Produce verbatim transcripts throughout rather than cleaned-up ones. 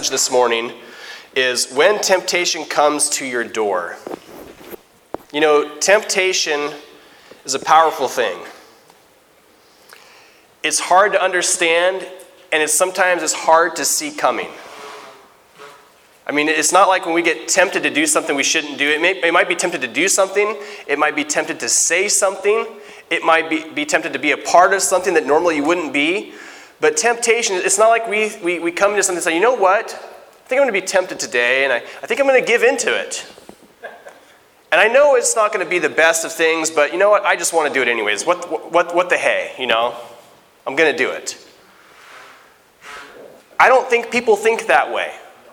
message this morning is when temptation comes to your door. You know, temptation is a powerful thing. It's hard to understand, and it's sometimes it's hard to see coming. I mean, it's not like when we get tempted to do something we shouldn't do. It, may, it might be tempted to do something. It might be tempted to say something. It might be, be tempted to be a part of something that normally you wouldn't be. But temptation, it's not like we, we, we come into something and say, you know what? I think I'm going to be tempted today, and I, I think I'm going to give into it. And I know it's not going to be the best of things, but you know what? I just want to do it anyways. What, what, what the hey, you know? I'm going to do it. I don't think people think that way.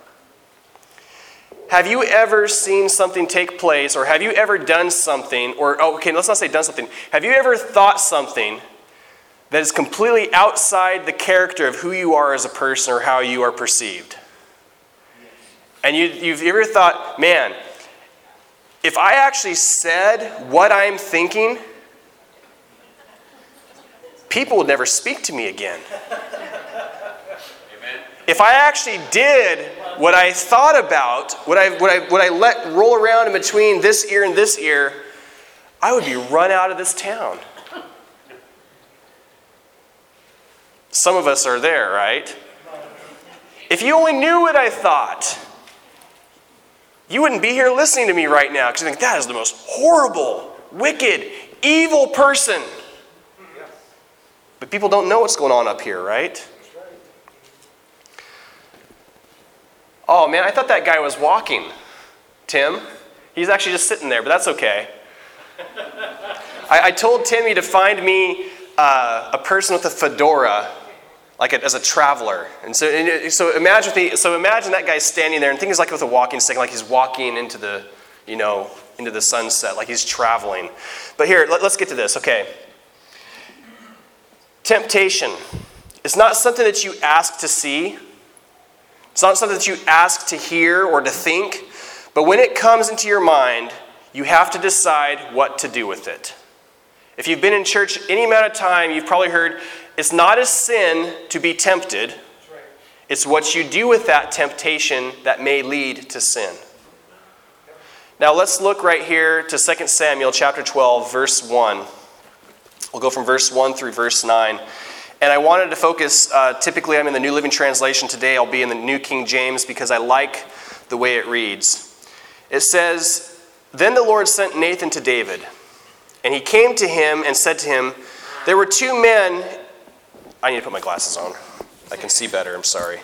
Have you ever seen something take place, or have you ever done something, or, oh, okay, let's not say done something. Have you ever thought something that is completely outside the character of who you are as a person or how you are perceived? And you, you've ever thought, man, if I actually said what I'm thinking, people would never speak to me again. If I actually did what I thought about, what I, what I, what I let roll around in between this ear and this ear, I would be run out of this town. Some of us are there, right? If you only knew what I thought, you wouldn't be here listening to me right now because you think, that is the most horrible, wicked, evil person. But people don't know what's going on up here, right? Oh, man, I thought that guy was walking. Tim? He's actually just sitting there, but that's okay. I, I told Timmy to find me uh, a person with a fedora, like a, as a traveler. And so, and so imagine the, so imagine that guy standing there, and think he's like with a walking stick, like he's walking into the, you know, into the sunset, like he's traveling. But here, let, let's get to this, okay. Temptation is not something that you ask to see. It's not something that you ask to hear or to think, but when it comes into your mind, you have to decide what to do with it. If you've been in church any amount of time, you've probably heard, it's not a sin to be tempted. It's what you do with that temptation that may lead to sin. Now let's look right here to Second Samuel chapter twelve, verse one. We'll go from verse one through verse nine. And I wanted to focus, uh, typically I'm in the New Living Translation. Today I'll be in the New King James because I like the way it reads. It says, "Then the Lord sent Nathan to David, and he came to him and said to him, there were two men..." I need to put my glasses on. I can see better, I'm sorry.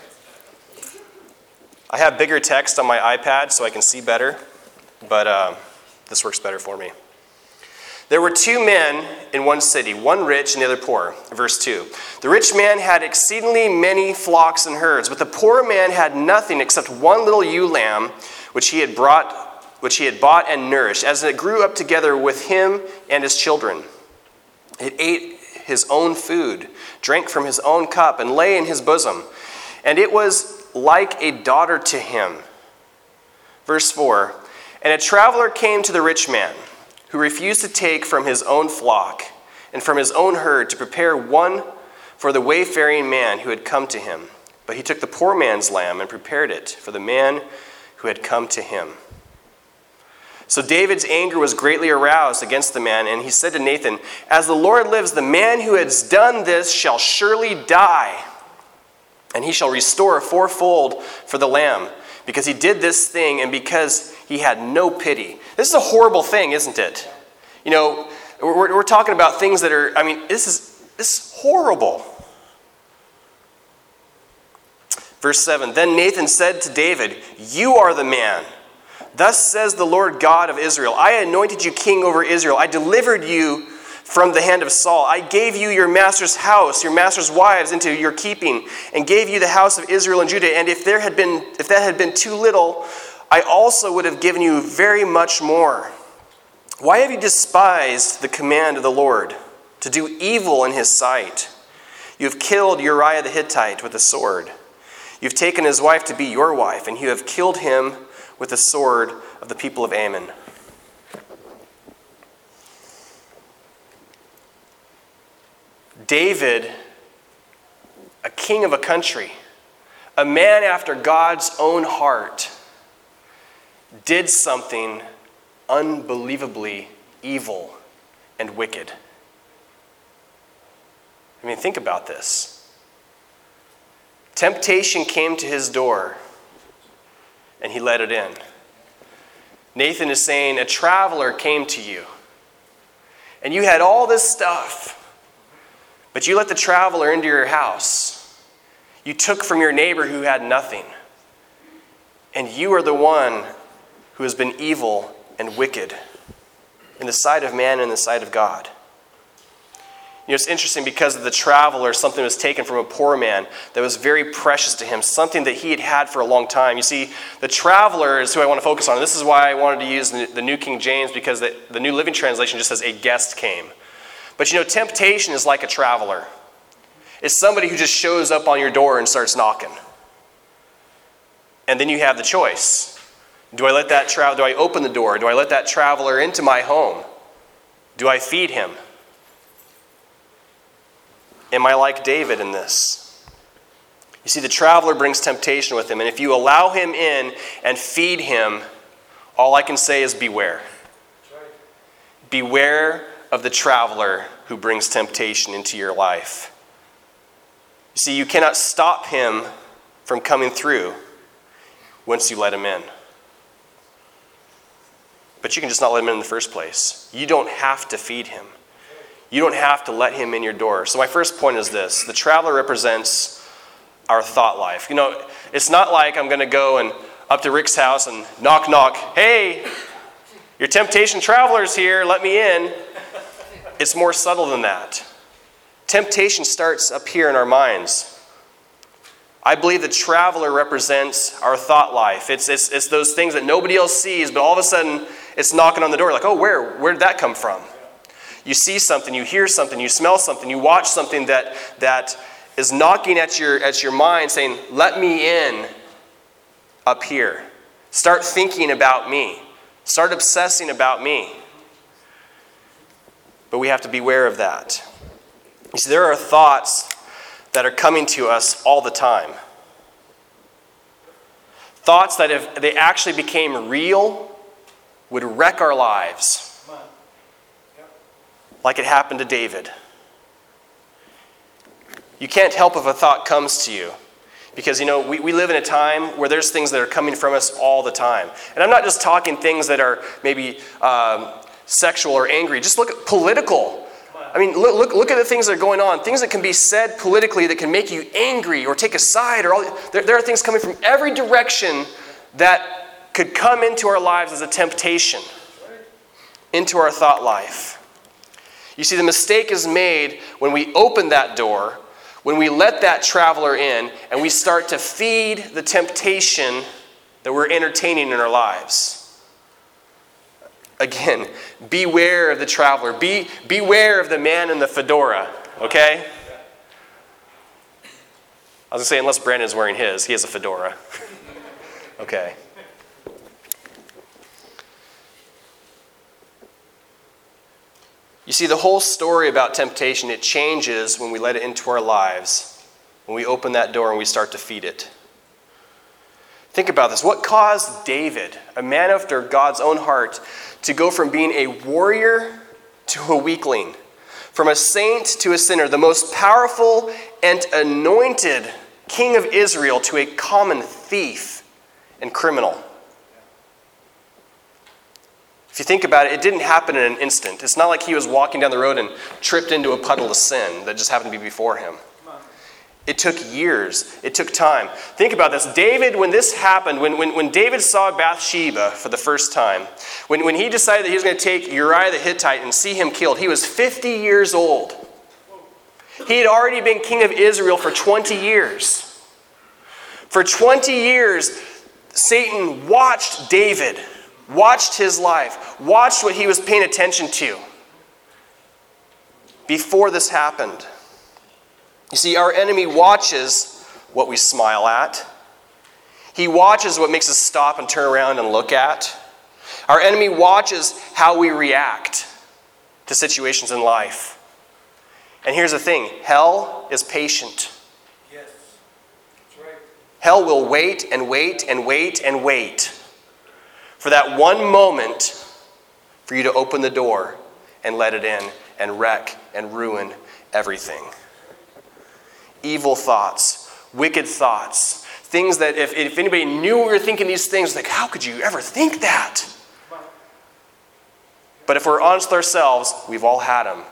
I have bigger text on my iPad so I can see better, but uh, this works better for me. "There were two men in one city, one rich and the other poor." Verse two. "The rich man had exceedingly many flocks and herds, but the poor man had nothing except one little ewe lamb, which he had brought, which he had bought and nourished, as it grew up together with him and his children. It ate his own food, drank from his own cup, and lay in his bosom, and it was like a daughter to him." Verse four. "And a traveler came to the rich man, who refused to take from his own flock and from his own herd to prepare one for the wayfaring man who had come to him. But he took the poor man's lamb and prepared it for the man who had come to him. So David's anger was greatly aroused against the man, and he said to Nathan, 'As the Lord lives, the man who has done this shall surely die, and he shall restore a fourfold for the lamb, because he did this thing and because he had no pity.'" This is a horrible thing, isn't it? You know, we're, we're talking about things that are, I mean, this is, this is horrible. Verse seven, "Then Nathan said to David, 'You are the man. Thus says the Lord God of Israel, I anointed you king over Israel. I delivered you from the hand of Saul. I gave you your master's house, your master's wives into your keeping, and gave you the house of Israel and Judah. And if there had been, if that had been too little, I also would have given you very much more. Why have you despised the command of the Lord, to do evil in his sight? You have killed Uriah the Hittite with a sword. You've taken his wife to be your wife, and you have killed him with the sword of the people of Ammon.'" David, a king of a country, a man after God's own heart, did something unbelievably evil and wicked. I mean, think about this. Temptation came to his door, and he let it in. Nathan is saying, a traveler came to you, and you had all this stuff, but you let the traveler into your house. You took from your neighbor who had nothing, and you are the one who has been evil and wicked in the sight of man and in the sight of God. You know, it's interesting because of the traveler, something was taken from a poor man that was very precious to him, something that he had had for a long time. You see, the traveler is who I want to focus on. This is why I wanted to use the New King James, because the, the New Living Translation just says a guest came. But you know, temptation is like a traveler. It's somebody who just shows up on your door and starts knocking. And then you have the choice. Do I let that tra- do I open the door? Do I let that traveler into my home? Do I feed him? Am I like David in this? You see, the traveler brings temptation with him, and if you allow him in and feed him, all I can say is beware. Beware of the traveler who brings temptation into your life. You see, you cannot stop him from coming through once you let him in. But you can just not let him in in the first place. You don't have to feed him. You don't have to let him in your door. So my first point is this. The traveler represents our thought life. You know, it's not like I'm going to go and up to Rick's house and knock, knock. Hey, your temptation traveler's here. Let me in. It's more subtle than that. Temptation starts up here in our minds. I believe the traveler represents our thought life. It's, it's, it's those things that nobody else sees, but all of a sudden it's knocking on the door. Like, oh, where? Where did that come from? You see something, you hear something, you smell something, you watch something that, that is knocking at your, at your mind saying, let me in up here. Start thinking about me. Start obsessing about me. But we have to beware of that. You see, there are thoughts that are coming to us all the time. Thoughts that if they actually became real would wreck our lives. Like it happened to David. You can't help if a thought comes to you. Because, you know, we, we live in a time where there's things that are coming from us all the time. And I'm not just talking things that are maybe um, sexual or angry. Just look at political. I mean, look, look, look at the things that are going on. Things that can be said politically that can make you angry or take a side. Or all, there, there are things coming from every direction that could come into our lives as a temptation, into our thought life. You see, the mistake is made when we open that door, when we let that traveler in, and we start to feed the temptation that we're entertaining in our lives. Again, beware of the traveler. Be, beware of the man in the fedora, okay? I was going to say, unless Brandon's wearing his, he has a fedora. Okay. You see, the whole story about temptation, it changes when we let it into our lives, when we open that door and we start to feed it. Think about this. What caused David, a man after God's own heart, to go from being a warrior to a weakling, from a saint to a sinner, the most powerful and anointed king of Israel to a common thief and criminal? If you think about it, it didn't happen in an instant. It's not like he was walking down the road and tripped into a puddle of sin that just happened to be before him. It took years. It took time. Think about this. David, when this happened, when, when, when David saw Bathsheba for the first time, when, when he decided that he was going to take Uriah the Hittite and see him killed, he was fifty years old. He had already been king of Israel for twenty years. For twenty years, Satan watched David, watched his life, watched what he was paying attention to before this happened. You see, our enemy watches what we smile at. He watches what makes us stop and turn around and look at. Our enemy watches how we react to situations in life. And here's the thing, hell is patient. Yes, that's right. Hell will wait and wait and wait and wait for that one moment for you to open the door and let it in and wreck and ruin everything. Evil thoughts, wicked thoughts, things that if, if anybody knew we were thinking these things, like, how could you ever think that? But if we're honest with ourselves, we've all had them.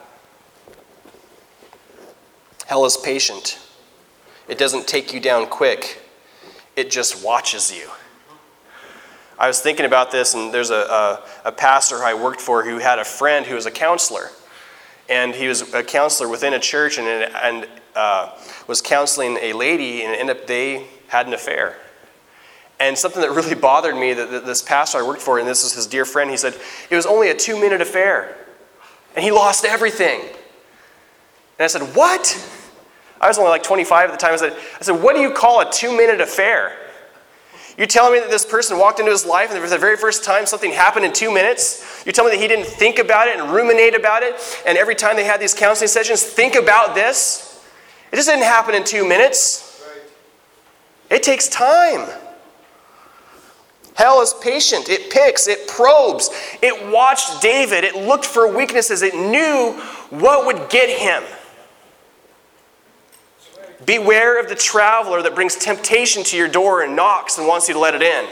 Hell is patient. It doesn't take you down quick. It just watches you. I was thinking about this, and there's a, a, a pastor I worked for who had a friend who was a counselor. And he was a counselor within a church and, and uh, was counseling a lady, and ended up they had an affair. And something that really bothered me, that, that this pastor I worked for, and this is his dear friend, he said, it was only a two-minute affair. And he lost everything. And I said, what? I was only like twenty-five at the time. I said, I said, what do you call a two-minute affair? You're telling me that this person walked into his life and for the very first time something happened in two minutes? You're telling me that he didn't think about it and ruminate about it? And every time they had these counseling sessions, think about this? It just didn't happen in two minutes. It takes time. Hell is patient. It picks. It probes. It watched David. It looked for weaknesses. It knew what would get him. Beware of the traveler that brings temptation to your door and knocks and wants you to let it in.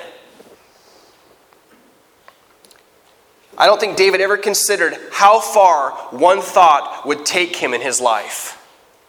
I don't think David ever considered how far one thought would take him in his life.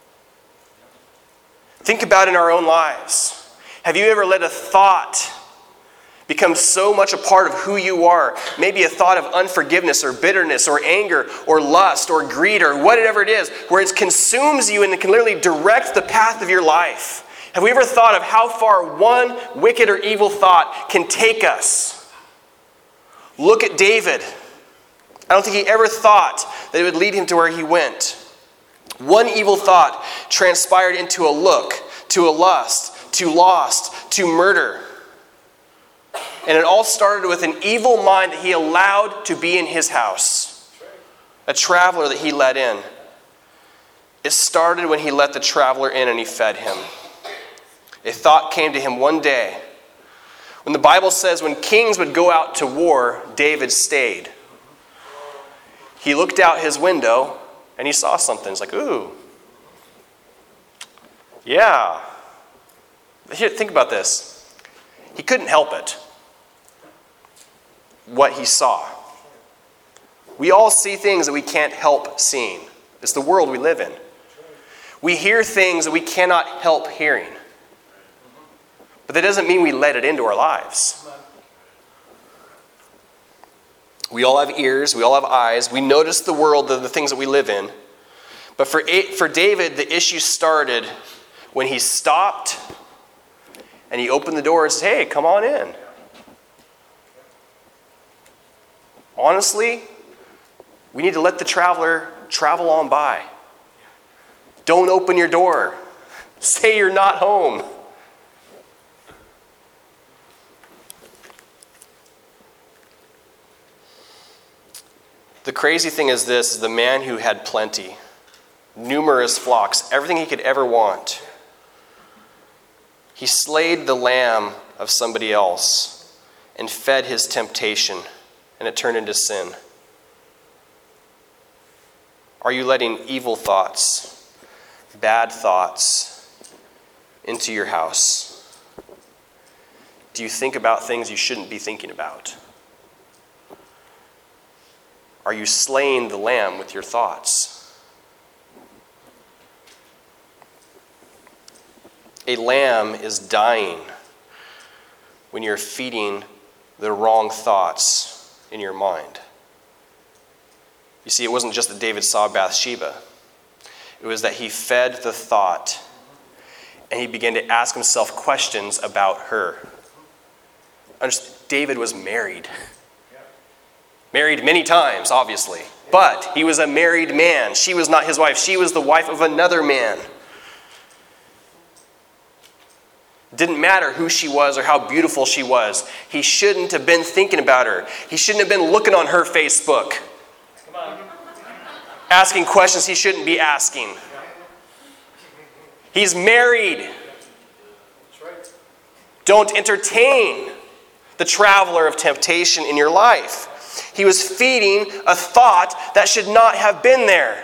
Think about it in our own lives. Have you ever let a thought become so much a part of who you are? Maybe a thought of unforgiveness or bitterness or anger or lust or greed or whatever it is, where it consumes you and it can literally direct the path of your life. Have we ever thought of how far one wicked or evil thought can take us? Look at David. I don't think he ever thought that it would lead him to where he went. One evil thought transpired into a look, to a lust, to lust, to murder. And it all started with an evil mind that he allowed to be in his house. A traveler that he let in. It started when he let the traveler in and he fed him. A thought came to him one day. When the Bible says when kings would go out to war, David stayed. He looked out his window and he saw something. He's like, ooh. Yeah. Here, think about this. He couldn't help it. What he saw. We all see things that we can't help seeing. It's the world we live in. We hear things that we cannot help hearing. But that doesn't mean we let it into our lives. We all have ears, we all have eyes, we notice the world, the, the things that we live in. But for, for David, the issue started when he stopped and he opened the door and said, hey, come on in. Honestly, we need to let the traveler travel on by. Don't open your door. Say you're not home. The crazy thing is this, is the man who had plenty, numerous flocks, everything he could ever want. He slayed the lamb of somebody else and fed his temptation. And it turned into sin. Are you letting evil thoughts, bad thoughts into your house? Do you think about things you shouldn't be thinking about? Are you slaying the lamb with your thoughts? A lamb is dying when you're feeding the wrong thoughts in your mind. You see, it wasn't just that David saw Bathsheba. It was that he fed the thought and he began to ask himself questions about her. David was married. Married many times, obviously. But he was a married man. She was not his wife. She was the wife of another man. Didn't matter who she was or how beautiful she was. He shouldn't have been thinking about her. He shouldn't have been looking on her Facebook. Come on. Asking questions he shouldn't be asking. He's married. That's right. Don't entertain the traveler of temptation in your life. He was feeding a thought that should not have been there.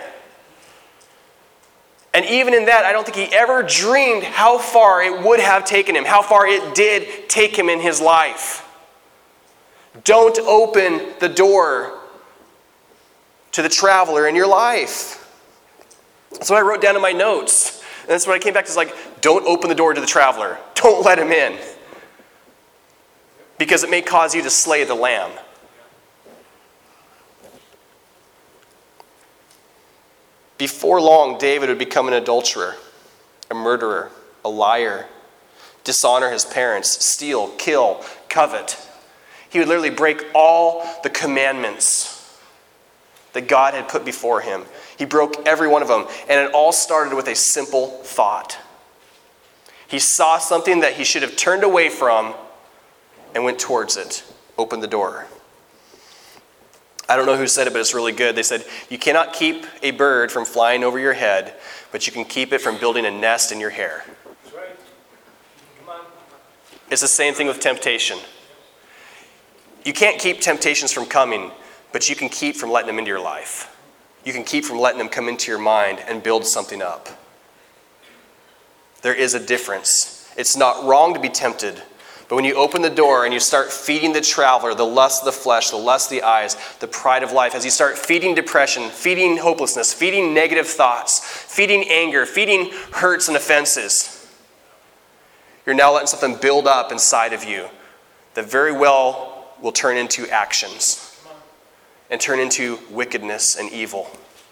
And even in that, I don't think he ever dreamed how far it would have taken him, how far it did take him in his life. Don't open the door to the traveler in your life. That's what I wrote down in my notes. And that's what I came back to, is like, don't open the door to the traveler. Don't let him in. Because it may cause you to slay the lamb. Before long, David would become an adulterer, a murderer, a liar, dishonor his parents, steal, kill, covet. He would literally break all the commandments that God had put before him. He broke every one of them. And it all started with a simple thought. He saw something that he should have turned away from and went towards it. Opened the door. I don't know who said it, but it's really good. They said, you cannot keep a bird from flying over your head, but you can keep it from building a nest in your hair. That's right. Come on. It's the same thing with temptation. You can't keep temptations from coming, but you can keep from letting them into your life. You can keep from letting them come into your mind and build something up. There is a difference. It's not wrong to be tempted, but when you open the door and you start feeding the traveler, the lust of the flesh, the lust of the eyes, the pride of life, as you start feeding depression, feeding hopelessness, feeding negative thoughts, feeding anger, feeding hurts and offenses, you're now letting something build up inside of you that very well will turn into actions and turn into wickedness and evil.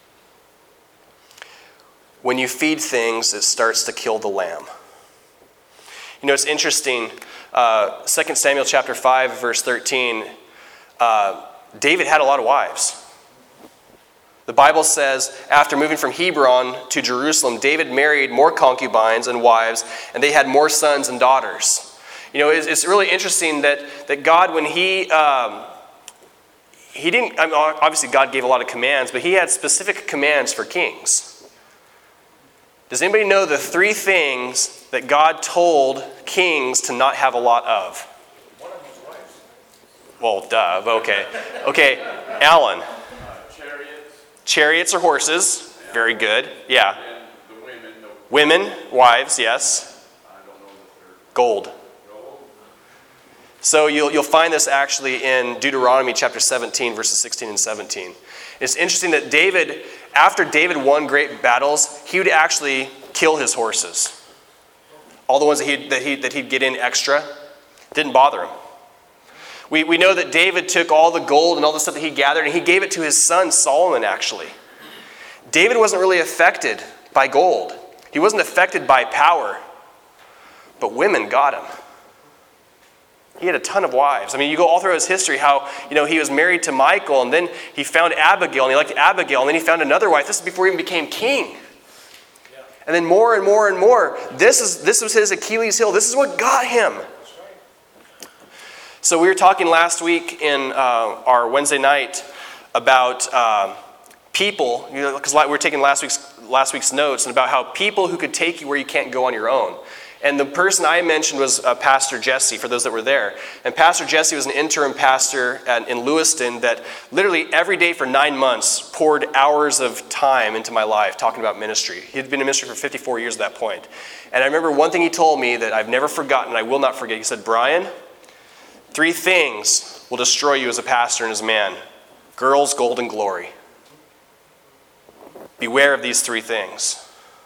When you feed things, it starts to kill the lamb. You know, it's interesting. Uh, Second Samuel chapter five, verse thirteen, uh, David had a lot of wives. The Bible says, after moving from Hebron to Jerusalem, David married more concubines and wives, and they had more sons and daughters. You know, it's, it's really interesting that, that God, when he, um, he didn't, I mean, obviously God gave a lot of commands, but he had specific commands for kings. Does anybody know the three things that God told kings to not have a lot of? One of his wives. Well, duh, okay. Okay, Alan. Uh, chariots. Chariots or horses. Yeah. Very good. Yeah. And the women. No. Women, wives, yes. I don't know the third. Gold. Gold. So you'll, you'll find this actually in Deuteronomy chapter seventeen, verses sixteen and seventeen. It's interesting that David, after David won great battles, he would actually kill his horses. All the ones that he'd, that he'd, that he'd get in extra, didn't bother him. We, we know that David took all the gold and all the stuff that he gathered, and he gave it to his son Solomon, actually. David wasn't really affected by gold. He wasn't affected by power. But women got him. He had a ton of wives. I mean, you go all through his history, how, you know, he was married to Michal, and then he found Abigail, and he liked Abigail, and then he found another wife. This is before he even became king. Yeah. And then more and more and more. This is this was his Achilles heel. This is what got him. That's right. So we were talking last week in uh, our Wednesday night about uh, people, you know, because we were taking last week's last week's notes, and about how people who could take you where you can't go on your own. And the person I mentioned was uh, Pastor Jesse, for those that were there. And Pastor Jesse was an interim pastor at, in Lewiston that literally every day for nine months poured hours of time into my life talking about ministry. He had been in ministry for fifty-four years at that point. And I remember one thing he told me that I've never forgotten, and I will not forget. He said, Brian, three things will destroy you as a pastor and as a man. Girls, gold, and glory. Beware of these three things.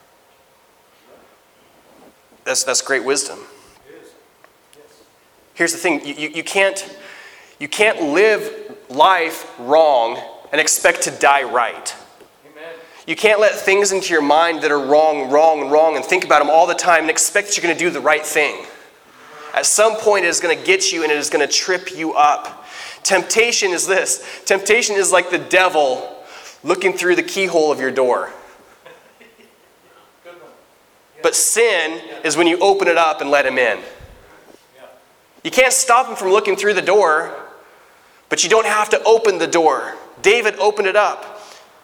That's, that's great wisdom. It is. Yes. Here's the thing. You, you, you, can't, you can't live life wrong and expect to die right. Amen. You can't let things into your mind that are wrong, wrong, wrong, and think about them all the time and expect that you're going to do the right thing. At some point, it is going to get you and it is going to trip you up. Temptation is this. Temptation is like the devil looking through the keyhole of your door. But sin is when you open it up and let him in. You can't stop him from looking through the door, but you don't have to open the door. David opened it up.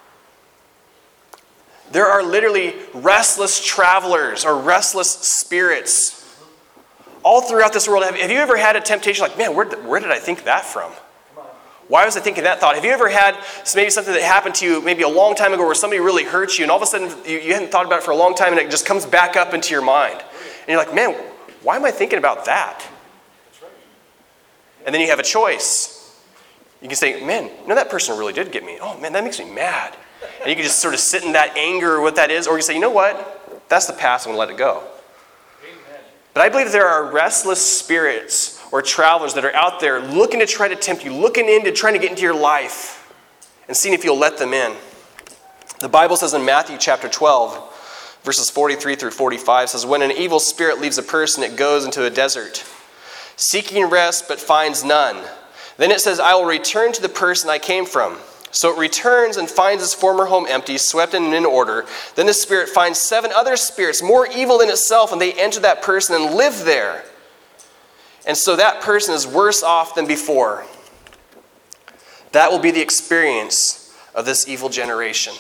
There are literally restless travelers or restless spirits All throughout this world, have, have you ever had a temptation like, man, where, where did I think that from? Why was I thinking that thought? Have you ever had maybe something that happened to you maybe a long time ago where somebody really hurt you and all of a sudden you, you hadn't thought about it for a long time and it just comes back up into your mind? And you're like, man, why am I thinking about that? And then you have a choice. You can say, man, you know, that person really did get me. Oh, man, that makes me mad. And you can just sort of sit in that anger or what that is. Or you say, you know what? That's the past. I'm going to let it go. Amen. But I believe there are restless spirits or travelers that are out there looking to try to tempt you, looking into trying to get into your life and seeing if you'll let them in. The Bible says in Matthew chapter twelve, verses forty-three through forty-five, says, when an evil spirit leaves a person, it goes into a desert, seeking rest but finds none. Then it says, I will return to the person I came from. So it returns and finds its former home empty, swept and in order. Then the spirit finds seven other spirits more evil than itself, and they enter that person and live there. And so that person is worse off than before. That will be the experience of this evil generation.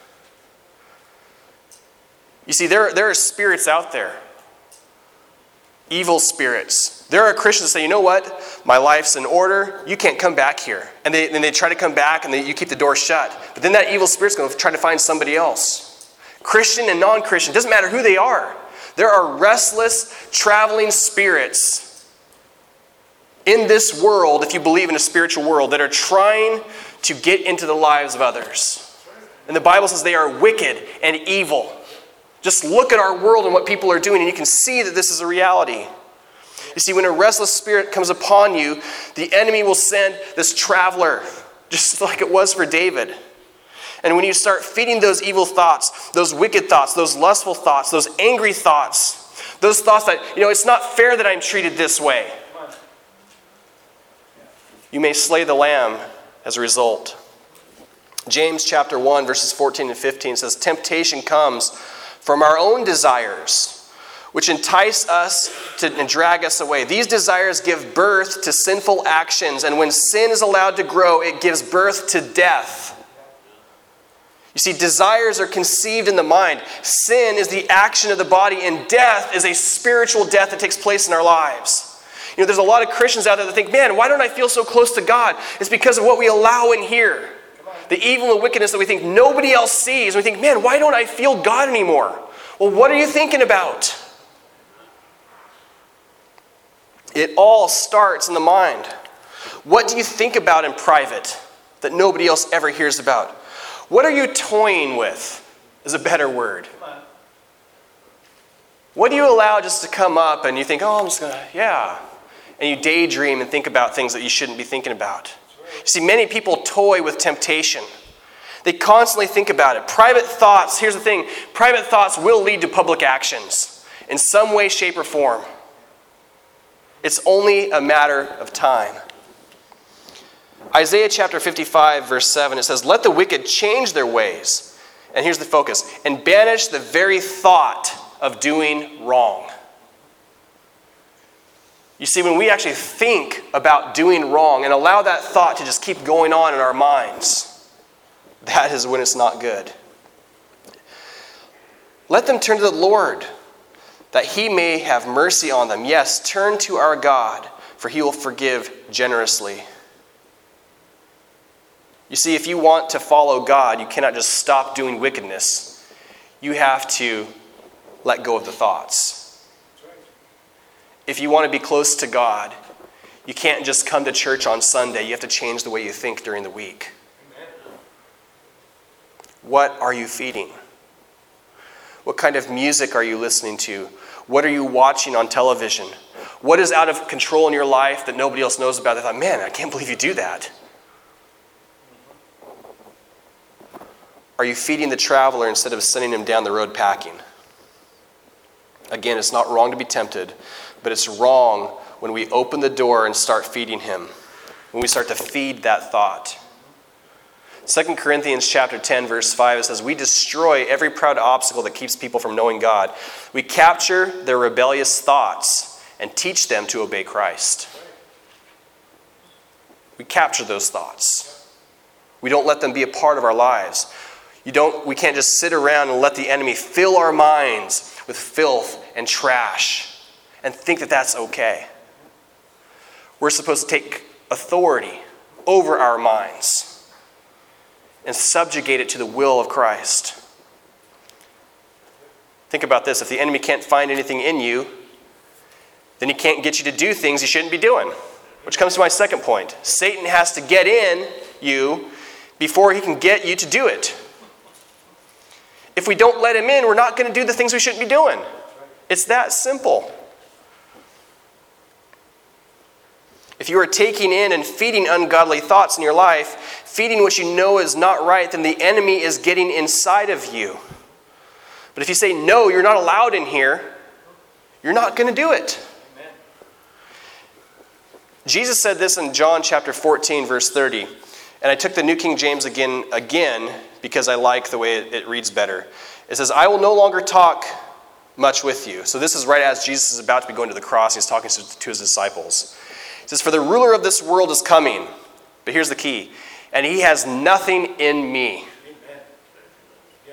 You see, there, there are spirits out there. Evil spirits. There are Christians that say, you know what? My life's in order. You can't come back here. And they, and they try to come back and they, you keep the door shut. But then that evil spirit's going to try to find somebody else. Christian and non-Christian. Doesn't matter who they are. There are restless, traveling spirits in this world, if you believe in a spiritual world, that are trying to get into the lives of others. And the Bible says they are wicked and evil. Just look at our world and what people are doing, and you can see that this is a reality. You see, when a restless spirit comes upon you, the enemy will send this traveler, just like it was for David. And when you start feeding those evil thoughts, those wicked thoughts, those lustful thoughts, those angry thoughts, those thoughts that, you know, it's not fair that I'm treated this way, you may slay the lamb as a result. James chapter one, verses fourteen and fifteen says, temptation comes from our own desires, which entice us to, and drag us away. These desires give birth to sinful actions, and when sin is allowed to grow, it gives birth to death. You see, desires are conceived in the mind. Sin is the action of the body, and death is a spiritual death that takes place in our lives. You know, there's a lot of Christians out there that think, man, why don't I feel so close to God? It's because of what we allow in here. The evil and wickedness that we think nobody else sees. We think, man, why don't I feel God anymore? Well, what are you thinking about? It all starts in the mind. What do you think about in private that nobody else ever hears about? What are you toying with is a better word. What do you allow just to come up and you think, oh, I'm just going to, yeah. And you daydream and think about things that you shouldn't be thinking about. You see, many people toy with temptation. They constantly think about it. Private thoughts, here's the thing, private thoughts will lead to public actions in some way, shape, or form. It's only a matter of time. Isaiah chapter fifty-five, verse seven, it says, let the wicked change their ways. And here's the focus, and banish the very thought of doing wrong. You see, when we actually think about doing wrong and allow that thought to just keep going on in our minds, that is when it's not good. Let them turn to the Lord, that he may have mercy on them. Yes, turn to our God, for he will forgive generously. You see, if you want to follow God, you cannot just stop doing wickedness. You have to let go of the thoughts. If you want to be close to God, you can't just come to church on Sunday. You have to change the way you think during the week. Amen. What are you feeding? What kind of music are you listening to? What are you watching on television? What is out of control in your life that nobody else knows about? They thought, man, I can't believe you do that. Are you feeding the traveler instead of sending him down the road packing? Again, it's not wrong to be tempted, but it's wrong when we open the door and start feeding him, when we start to feed that thought. Second Corinthians chapter ten, verse five, it says, we destroy every proud obstacle that keeps people from knowing God. We capture their rebellious thoughts and teach them to obey Christ. We capture those thoughts. We don't let them be a part of our lives. You don't, we can't just sit around and let the enemy fill our minds with filth and trash and think that that's okay. We're supposed to take authority over our minds and subjugate it to the will of Christ. Think about this. If the enemy can't find anything in you, then he can't get you to do things you shouldn't be doing. Which comes to my second point. Satan has to get in you before he can get you to do it. If we don't let him in, we're not going to do the things we shouldn't be doing. It's that simple. If you are taking in and feeding ungodly thoughts in your life, feeding what you know is not right, then the enemy is getting inside of you. But if you say, no, you're not allowed in here, you're not going to do it. Amen. Jesus said this in John chapter fourteen, verse thirty. And I took the New King James again, again because I like the way it, it reads better. It says, I will no longer talk much with you. So this is right as Jesus is about to be going to the cross. He's talking to, to his disciples. It says, for the ruler of this world is coming. But here's the key. And he has nothing in me. Amen. Yeah.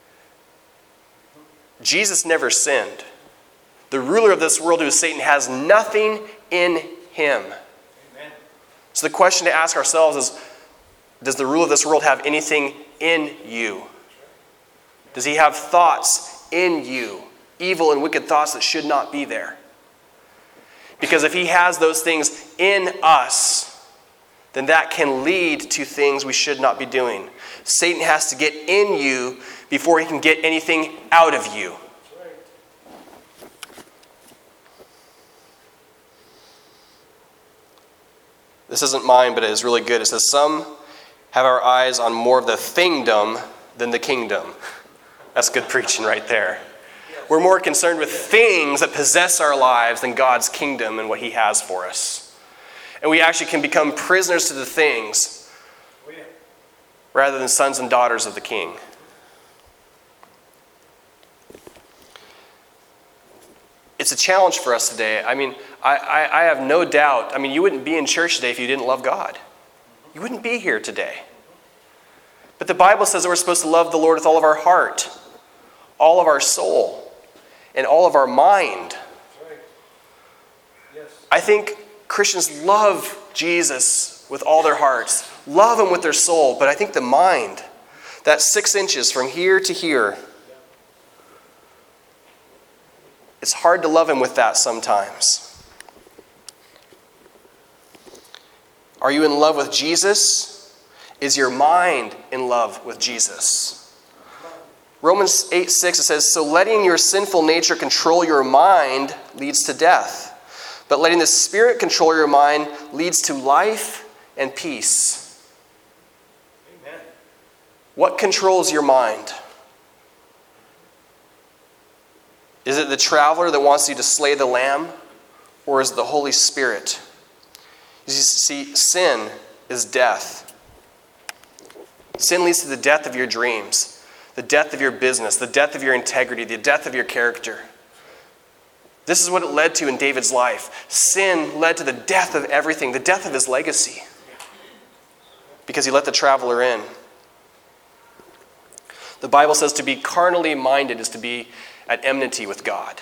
Jesus never sinned. The ruler of this world, who is Satan, has nothing in him. Amen. So the question to ask ourselves is, does the ruler of this world have anything in you? Does he have thoughts in you? Evil and wicked thoughts that should not be there. Because if he has those things in us, then that can lead to things we should not be doing. Satan has to get in you before he can get anything out of you. This isn't mine, but it is really good. It says, some have our eyes on more of the thingdom than the kingdom. That's good preaching right there. We're more concerned with things that possess our lives than God's kingdom and what he has for us. And we actually can become prisoners to the things rather than sons and daughters of the King. It's a challenge for us today. I mean, I, I, I have no doubt. I mean, you wouldn't be in church today if you didn't love God. You wouldn't be here today. But the Bible says that we're supposed to love the Lord with all of our heart, all of our soul, and all of our mind. Yes. I think Christians love Jesus with all their hearts, love him with their soul, but I think the mind, that six inches from here to here, it's hard to love him with that sometimes. Are you in love with Jesus? Is your mind in love with Jesus? Romans eight six, it says, so letting your sinful nature control your mind leads to death. But letting the Spirit control your mind leads to life and peace. Amen. What controls your mind? Is it the traveler that wants you to slay the lamb? Or is it the Holy Spirit? You see, sin is death. Sin leads to the death of your dreams, the death of your business, the death of your integrity, the death of your character. This is what it led to in David's life. Sin led to the death of everything, the death of his legacy, because he let the traveler in. The Bible says to be carnally minded is to be at enmity with God.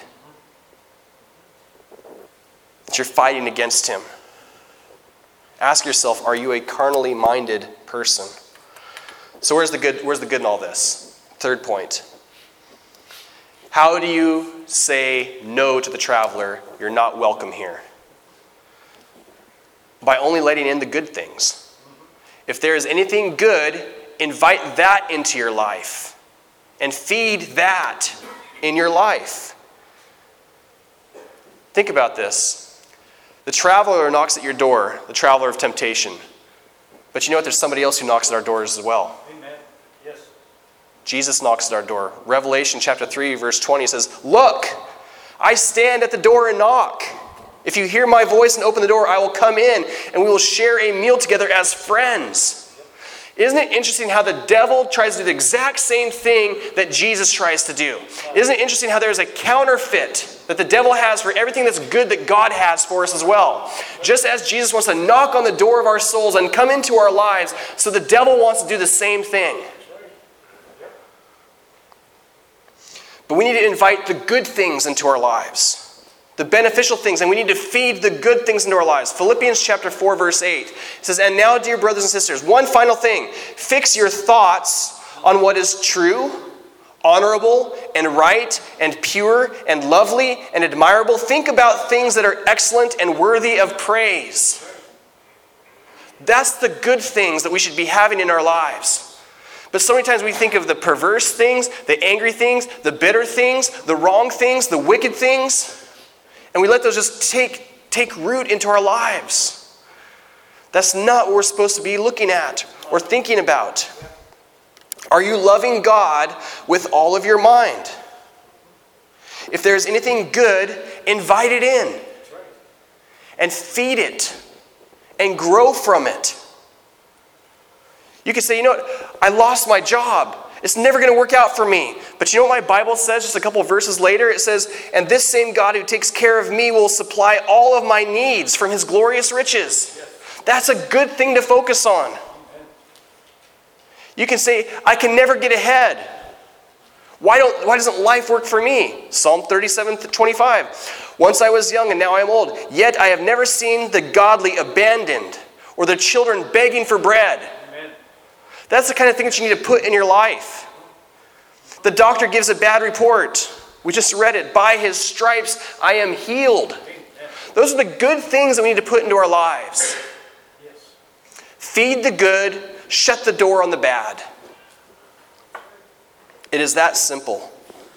That you're fighting against him. Ask yourself, are you a carnally minded person? So where's the good, where's the good in all this? Third point. How do you say no to the traveler? You're not welcome here. By only letting in the good things. If there is anything good, invite that into your life. And feed that in your life. Think about this. The traveler knocks at your door, the traveler of temptation. But you know what? There's somebody else who knocks at our doors as well. Amen. Yes. Jesus knocks at our door. Revelation chapter three, verse twenty says, look, I stand at the door and knock. If you hear my voice and open the door, I will come in and we will share a meal together as friends. Isn't it interesting how the devil tries to do the exact same thing that Jesus tries to do? Isn't it interesting how there's a counterfeit that the devil has for everything that's good that God has for us as well? Just as Jesus wants to knock on the door of our souls and come into our lives, so the devil wants to do the same thing. But we need to invite the good things into our lives. the beneficial things, and we need to feed the good things into our lives. Philippians chapter four, verse eight. It says, and now, dear brothers and sisters, one final thing. Fix your thoughts on what is true, honorable, and right, and pure, and lovely, and admirable. Think about things that are excellent and worthy of praise. That's the good things that we should be having in our lives. But so many times we think of the perverse things, the angry things, the bitter things, the wrong things, the wicked things, and we let those just take, take root into our lives. That's not what we're supposed to be looking at or thinking about. Are you loving God with all of your mind? If there's anything good, invite it in. And feed it. And grow from it. You could say, you know what, I lost my job. It's never going to work out for me. But you know what my Bible says just a couple of verses later? It says, and this same God who takes care of me will supply all of my needs from his glorious riches. Yes. That's a good thing to focus on. Amen. You can say, I can never get ahead. Why don't? Why doesn't life work for me? Psalm thirty-seven twenty-five. Once I was young and now I am old, yet I have never seen the godly abandoned or the children begging for bread. That's the kind of thing that you need to put in your life. The doctor gives a bad report. We just read it. By his stripes, I am healed. Those are the good things that we need to put into our lives. Feed the good, shut the door on the bad. It is that simple.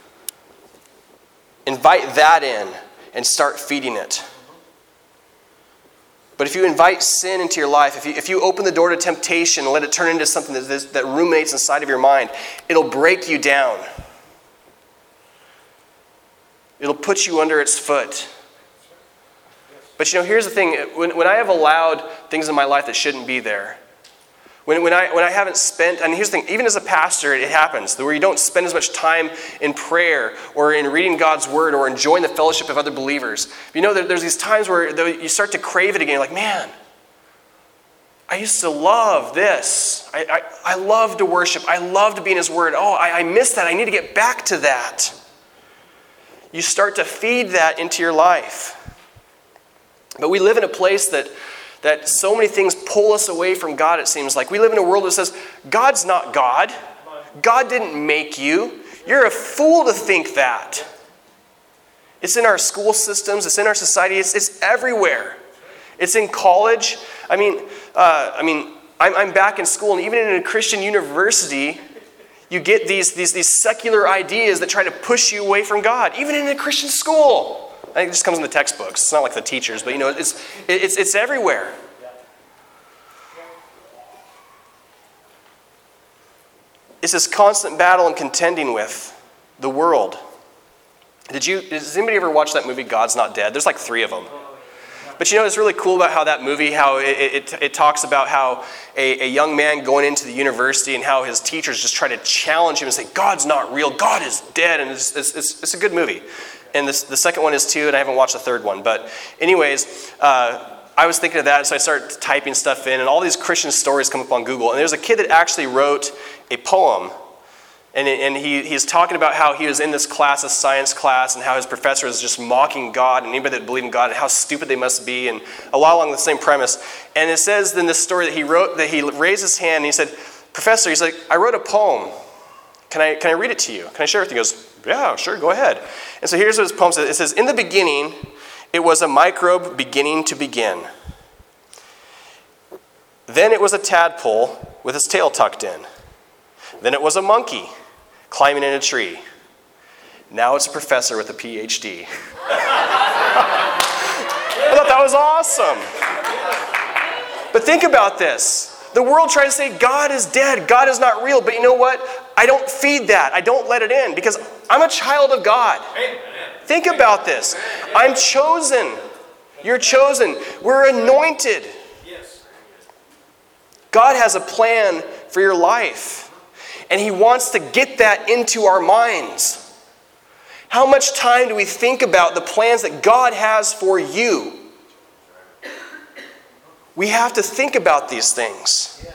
Invite that in and start feeding it. But if you invite sin into your life, if you, if you open the door to temptation and let it turn into something that, that ruminates inside of your mind, it'll break you down. It'll put you under its foot. But you know, here's the thing. When, when I have allowed things in my life that shouldn't be there, when, when, I, when I haven't spent, and here's the thing, even as a pastor, it, it happens, where you don't spend as much time in prayer or in reading God's word or enjoying the fellowship of other believers. You know, there, there's these times where you start to crave it again. You're like, man, I used to love this. I, I, I love to worship. I love to be in his word. Oh, I, I miss that. I need to get back to that. You start to feed that into your life. But we live in a place that that so many things pull us away from God, it seems like. We live in a world that says, God's not God. God didn't make you. You're a fool to think that. It's in our school systems. It's in our society. It's, it's everywhere. It's in college. I mean, uh, I mean, I'm, I'm back in school, and even in a Christian university, you get these, these, these secular ideas that try to push you away from God, even in a Christian school. I think it just comes in the textbooks. It's not like the teachers, but you know, it's it's it's everywhere. It's this constant battle and contending with the world. Did you? Does anybody ever watch that movie God's Not Dead? There's like three of them. But you know, it's really cool about how that movie, how it, it, it talks about how a, a young man going into the university and how his teachers just try to challenge him and say, God's not real, God is dead. And it's, it's, it's, it's a good movie. And this, the second one is too, and I haven't watched the third one. But anyways, uh, I was thinking of that, so I started typing stuff in, and all these Christian stories come up on Google. And there's a kid that actually wrote a poem. And, and he, he's talking about how he was in this class, a science class, and how his professor was just mocking God and anybody that believed in God and how stupid they must be, and a lot along the same premise. And it says in this story that he wrote, that he raised his hand and he said, Professor, he's like, I wrote a poem. Can I, can I read it to you? Can I share it with you? He goes, yeah, sure, go ahead. And so here's what his poem says. It says, in the beginning, it was a microbe beginning to begin. Then it was a tadpole with his tail tucked in. Then it was a monkey climbing in a tree. Now it's a professor with a P H D. I thought that was awesome. But think about this. The world tries to say God is dead, God is not real, but you know what? I don't feed that. I don't let it in because I'm a child of God. Think about this. I'm chosen. You're chosen. We're anointed. God has a plan for your life. And he wants to get that into our minds. How much time do we think about the plans that God has for you? We have to think about these things.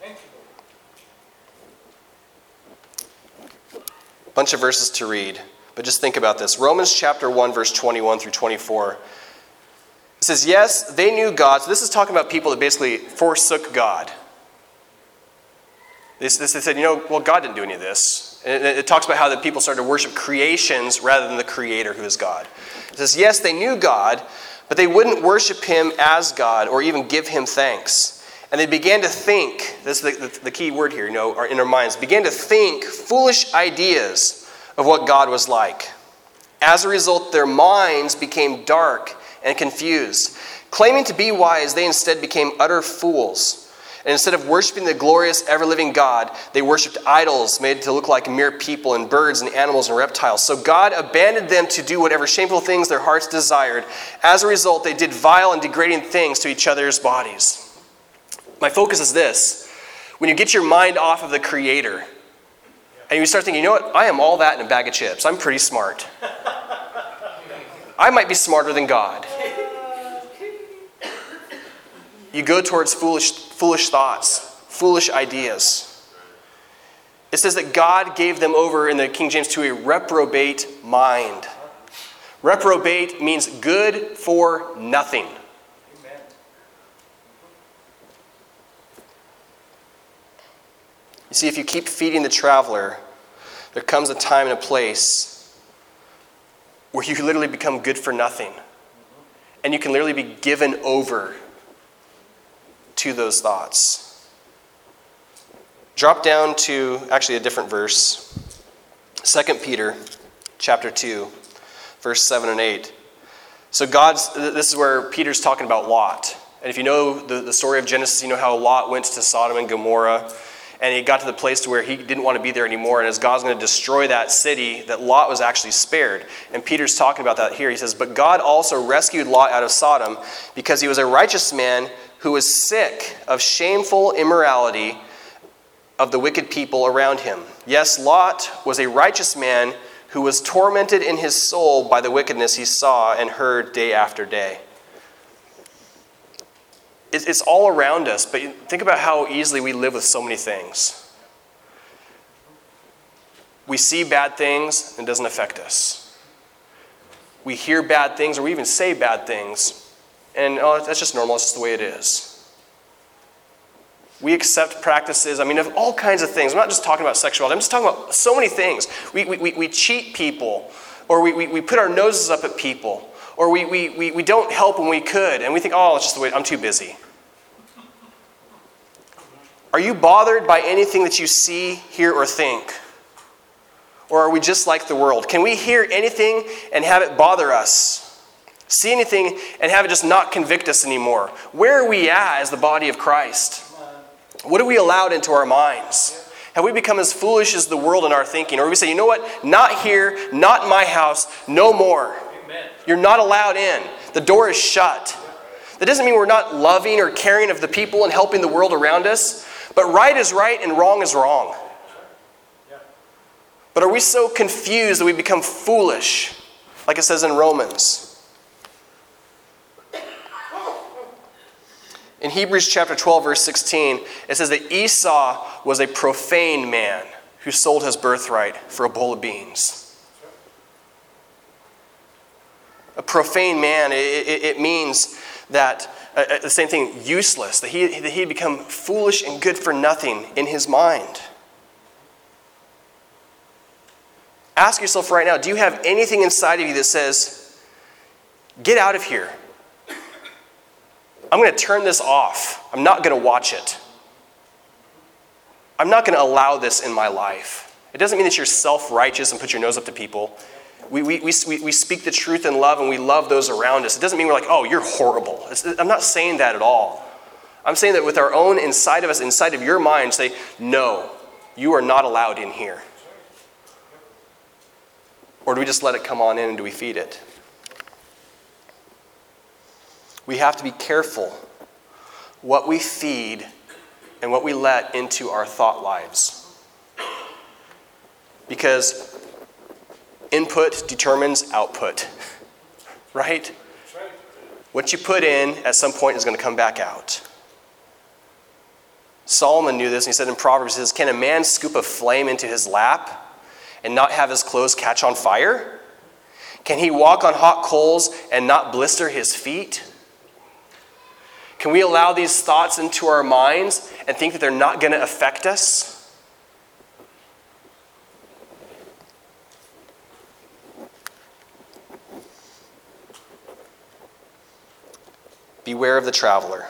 Bunch of verses to read. But just think about this. Romans chapter one, verse twenty-one through twenty-four. It says, yes, they knew God. So this is talking about people that basically forsook God. They, they said, you know, well, God didn't do any of this. And it, it talks about how the people started to worship creations rather than the Creator who is God. It says, yes, they knew God, but they wouldn't worship him as God or even give him thanks. And they began to think, this is the, the, the key word here, you know, in our minds, began to think foolish ideas of what God was like. As a result, their minds became dark and confused. Claiming to be wise, they instead became utter fools. And instead of worshiping the glorious, ever-living God, they worshipped idols made to look like mere people and birds and animals and reptiles. So God abandoned them to do whatever shameful things their hearts desired. As a result, they did vile and degrading things to each other's bodies. My focus is this. When you get your mind off of the Creator, and you start thinking, you know what, I am all that in a bag of chips. I'm pretty smart. I might be smarter than God. You go towards foolish, foolish thoughts, foolish ideas. It says that God gave them over in the King James to a reprobate mind. Reprobate means good for nothing. Amen. You see, if you keep feeding the traveler, there comes a time and a place where you literally become good for nothing. And you can literally be given over to those thoughts. Drop down to actually a different verse. Second Peter chapter two, verse seven and eight. So God's, this is where Peter's talking about Lot. And if you know the, the story of Genesis, you know how Lot went to Sodom and Gomorrah. And he got to the place to where he didn't want to be there anymore. And as God's going to destroy that city, that Lot was actually spared. And Peter's talking about that here. He says, but God also rescued Lot out of Sodom because he was a righteous man who was sick of shameful immorality of the wicked people around him. Yes, Lot was a righteous man who was tormented in his soul by the wickedness he saw and heard day after day. It's all around us, but think about how easily we live with so many things. We see bad things and it doesn't affect us. We hear bad things or we even say bad things and oh, that's just normal, it's just the way it is. We accept practices, I mean, of all kinds of things. I'm not just talking about sexuality, I'm just talking about so many things. We, we, we cheat people, or we, we, we put our noses up at people. Or we, we, we, we don't help when we could, and we think, oh, it's just the way, I'm too busy. Are you bothered by anything that you see, hear, or think? Or are we just like the world? Can we hear anything and have it bother us? See anything and have it just not convict us anymore? Where are we at as the body of Christ? What have we allowed into our minds? Have we become as foolish as the world in our thinking? Or we say, you know what? Not here, not in my house, no more. You're not allowed in. The door is shut. That doesn't mean we're not loving or caring of the people and helping the world around us. But right is right and wrong is wrong. But are we so confused that we become foolish? Like it says in Romans. In Hebrews chapter twelve, verse sixteen, it says that Esau was a profane man who sold his birthright for a bowl of beans. A profane man, it, it, it means that, uh, the same thing, useless, that he that he had become foolish and good for nothing in his mind. Ask yourself right now, do you have anything inside of you that says, get out of here? I'm going to turn this off. I'm not going to watch it. I'm not going to allow this in my life. It doesn't mean that you're self-righteous and put your nose up to people. We, we, we, we speak the truth in love and we love those around us. It doesn't mean we're like, oh, you're horrible. It's, I'm not saying that at all. I'm saying that with our own inside of us, inside of your mind, say, no, you are not allowed in here. Or do we just let it come on in and do we feed it? We have to be careful what we feed and what we let into our thought lives. Because input determines output, right? What you put in at some point is going to come back out. Solomon knew this, and he said in Proverbs, he says, can a man scoop a flame into his lap? and not have his clothes catch on fire? Can he walk on hot coals and not blister his feet? Can we allow these thoughts into our minds and think that they're not going to affect us? Beware of the traveler.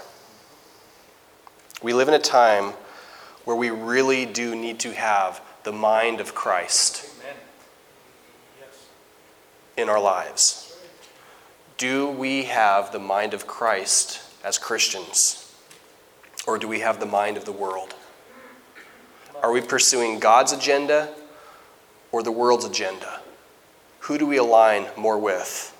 We live in a time where we really do need to have the mind of Christ Amen. Yes. in our lives. Do we have the mind of Christ as Christians? Or do we have the mind of the world? Are we pursuing God's agenda or the world's agenda? Who do we align more with?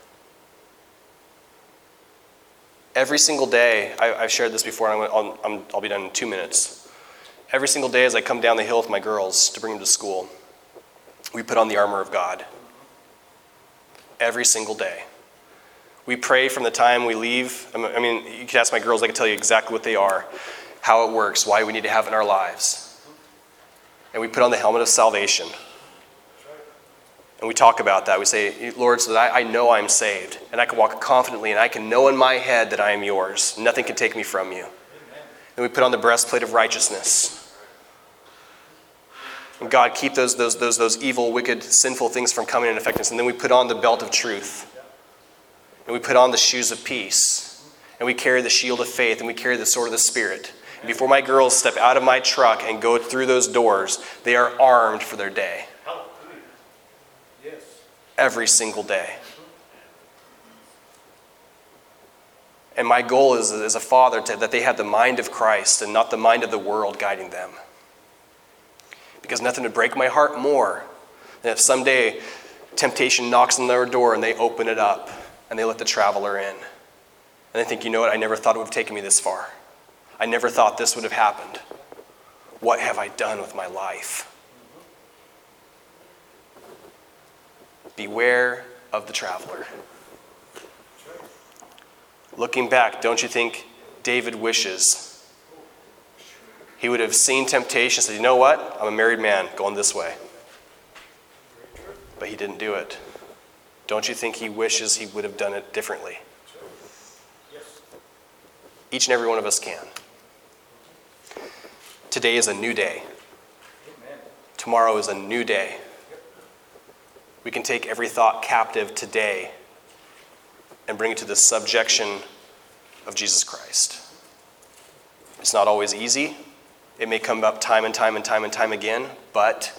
Every single day, I, I've shared this before, and I'm, I'm, I'll be done in two minutes. Every single day as I come down the hill with my girls to bring them to school, we put on the armor of God. Every single day. We pray from the time we leave. I mean, you can ask my girls, they can tell you exactly what they are, how it works, why we need to have it in our lives. And we put on the helmet of salvation. And we talk about that. We say, Lord, so that I, I know I'm saved, and I can walk confidently, and I can know in my head that I am yours. Nothing can take me from you. Amen. And we put on the breastplate of righteousness. And God, keep those, those, those, those evil, wicked, sinful things from coming and affecting us. And then we put on the belt of truth. And we put on the shoes of peace. And we carry the shield of faith, and we carry the sword of the Spirit. And before my girls step out of my truck and go through those doors, they are armed for their day. Every single day. And my goal is, as a father, to, that they have the mind of Christ and not the mind of the world guiding them. Because nothing would break my heart more than if someday temptation knocks on their door and they open it up and they let the traveler in. And they think, you know what, I never thought it would have taken me this far. I never thought this would have happened. What have I done with my life? Beware of the traveler. Looking back, don't you think David wishes he would have seen temptation and said, you know what? I'm a married man going this way. But he didn't do it. Don't you think he wishes he would have done it differently? Each and every one of us can. Today is a new day. Tomorrow is a new day. We can take every thought captive today and bring it to the subjection of Jesus Christ. It's not always easy. It may come up time and time and time and time again, but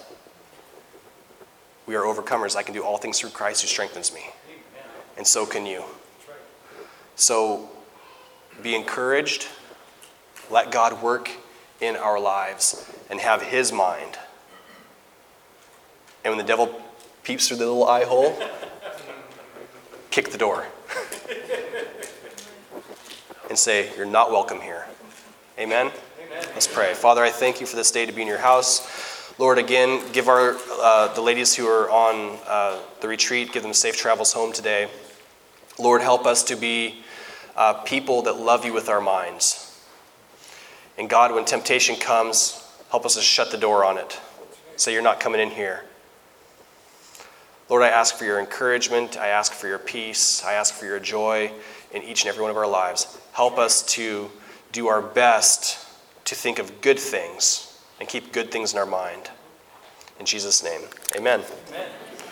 we are overcomers. I can do all things through Christ who strengthens me. And so can you. So be encouraged. Let God work in our lives and have his mind. And when the devil peeps through the little eye hole, kick the door and say, you're not welcome here. Amen? Amen? Let's pray. Father, I thank you for this day to be in your house. Lord, again, give our uh, the ladies who are on uh, the retreat, give them safe travels home today. Lord, help us to be uh, people that love you with our minds. And God, when temptation comes, help us to shut the door on it. Say, you're not coming in here. Lord, I ask for your encouragement. I ask for your peace. I ask for your joy in each and every one of our lives. Help us to do our best to think of good things and keep good things in our mind. In Jesus' name, amen. Amen.